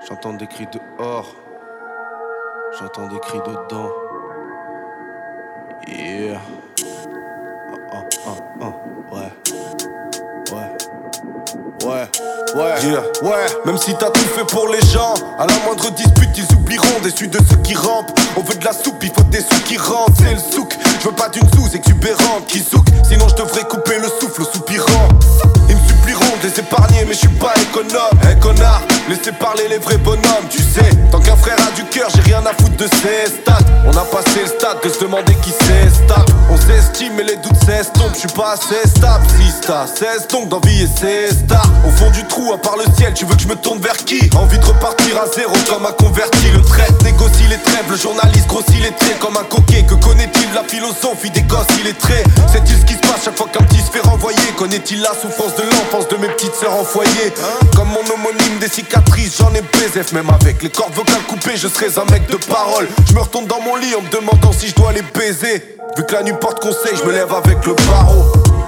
J'entends des cris dehors, j'entends des cris dedans. Yeah. Ouais, même si t'as tout fait pour les gens, à la moindre dispute ils oublieront déçus de ceux qui rampent. On veut de la soupe, il faut des sous qui rentrent. C'est le souk, je veux pas d'une sous exubérante qui souk, sinon je devrais couper le souffle au soupirant. Ils me supplieront de les épargner mais je suis pas économe. Hey connard, laissez parler les vrais bonhommes. Tu sais, tant qu'un frère a du cœur, j'ai rien à foutre de ces stats. On a passé le stade de se demander qui s'estable. On s'estime et les doutes s'estompent. Je suis pas assez stable, si t'as 16 donc d'envie et c'est star. Au fond du trou, à part le ciel, tu veux que je me tourne vers qui? Envie de repartir à zéro comme un converti. Le traite négocie les trêves, le journaliste grossit les traits comme un coquet. Que connaît-il de la philosophie des gosses illettrés? Sait-il ce qui se passe chaque fois qu'un petit se fait renvoyer? Connaît-il la souffrance de l'enfance de mes petites sœurs en foyer? Comme mon homonyme des cicatrices, j'en ai BZF. Même avec les cordes vocales coupées, je serais un mec de parole. Je me retourne dans mon lit en me demandant si je dois les baiser. Vu que la nuit porte conseil, je me lève avec le barreau.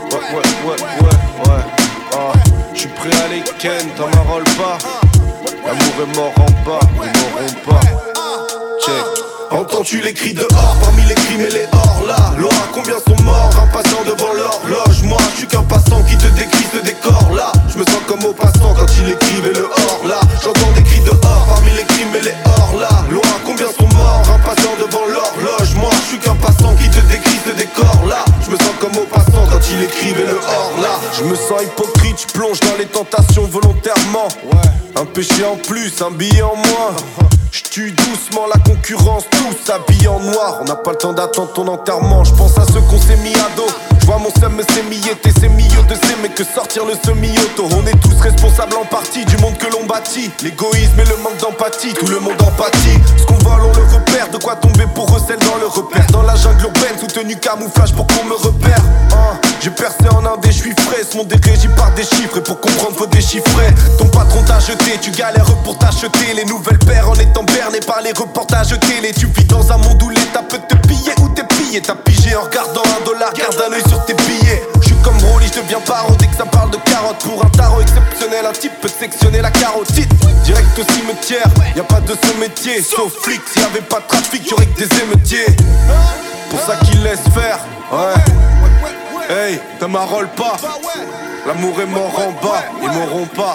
Ouais. J'suis prêt à les ken, t'en m'enrôles pas. L'amour est mort en bas, ils mourront pas. Check. Entends-tu les cris dehors, parmi les crimes et les hors là? Laura, combien sont morts, impatients devant l'horloge? Moi, je suis qu'un passant qui te décrit ce décor là. Je me sens comme au passant quand il écrivait le hors là. J'entends des cris dehors, parmi les crimes et les hors là. Laura, combien sont morts, impatients devant l'horloge? Moi, je suis qu'un passant qui te décrit ce décor là. Je me sens comme au passant quand il écrivait le hors là. Je me sens hypocrite, je plonge dans les tentations volontairement. Un péché en plus, un billet en moins. J'tue doucement la concurrence, tous habillés en noir. On n'a pas le temps d'attendre ton enterrement. J'pense à ceux qu'on s'est mis à dos. J'vois mon seum me s'émilleter, c'est mieux de s'aimer que sortir le semi-auto. On est tous responsables en partie du monde que l'on bâtit. L'égoïsme et le manque d'empathie, tout le monde empathie. Ce qu'on vole on le repère, de quoi tomber pour recel dans le repère. Dans la jungle urbaine, sous tenue camouflage pour qu'on me repère. J'ai percé en indé, j'suis frais, ce monde est régi par des chiffres. Et pour comprendre faut déchiffrer. Ton patron t'a jeté, tu galères pour t'acheter les nouvelles paires en étant berné par les reportages télé. Tu vis dans un monde où l'État peut te piller ou t'es pillé. T'as pigé en regardant $1, garde un œil sur tes billets. J'suis comme Broly, j'deviens paro dès que ça parle de carottes. Pour un tarot exceptionnel, un type peut sectionner la carotide. Direct au cimetière, y'a pas de ce métier. Sauf flic, s'il y avait pas de trafic, y'aurait que des émeutiers. Pour ça qu'ils laissent faire, ouais. Hey, t'as m'enrôles pas. L'amour est mort en bas, ils mourront pas.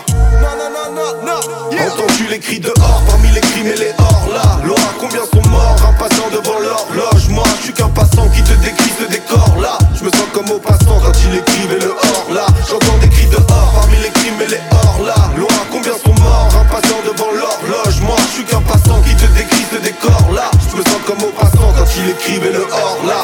Entends-tu les cris dehors, parmi les crimes et les hors là? Laura, combien sont morts, impatients devant l'horloge? Moi, je suis qu'un passant qui te décrit ce décor là. Je me sens comme au passant quand il écrivait le hors là. J'entends des cris dehors, parmi les crimes et les hors là. Laura, combien sont morts, impatients devant l'horloge? Moi, je suis qu'un passant qui te décrit ce décor là. Je me sens comme au passant quand il écrivait le hors là.